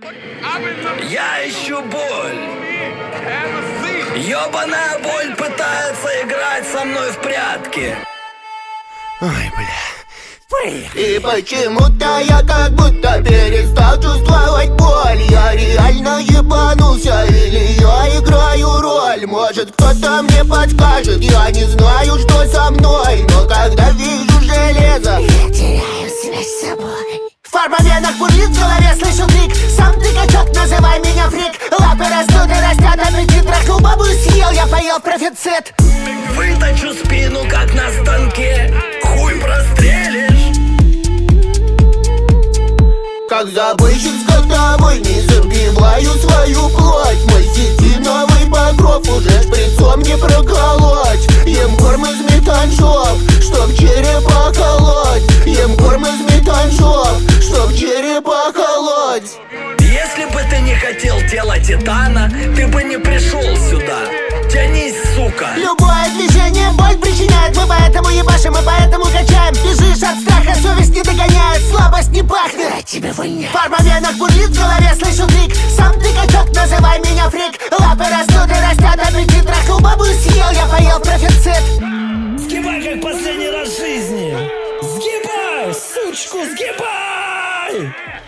Я ищу боль. Ёбаная боль пытается играть со мной в прятки. Ой, бля. И почему-то я как будто перестал чувствовать боль. Я реально ебанулся или я играю роль? Может кто-то мне подскажет, я не знаю, что со мной. Но когда вижу железо, я теряю связь с собой. фарба в венах бурлит, в голове слышу крик. Сам ты качок, называй меня фрик. Лапы растут и растят, аппетит трахнул, бабу съел, я поел профицит. Выточу спину, как на станке. Хуй прострелишь. Как забойщик скотовой, не забиваю свою плоть. Мой сетиновый покров уже шприцом не проколоть. Ем корм из метаншов, чтоб черепа колоть. Ем корм из метаншов, чтоб черепа колоть. Если бы ты не хотел тела титана, ты бы не пришел сюда. Тянись, сука. Любое движение боль причиняет. Мы поэтому ебашим, мы поэтому качаем. Бежишь от страха, совесть не догоняет, слабость не пахнет, от тебя воняет. Фарба в венах бурлит, в голове слышу крик. Сам ты качок, называй меня фрик. Лапы растут и растят, аппетит трахнул, бабу съел, я поел профицит. Сгибай, как последний раз в жизни. Сгибай, сучку, сгибай.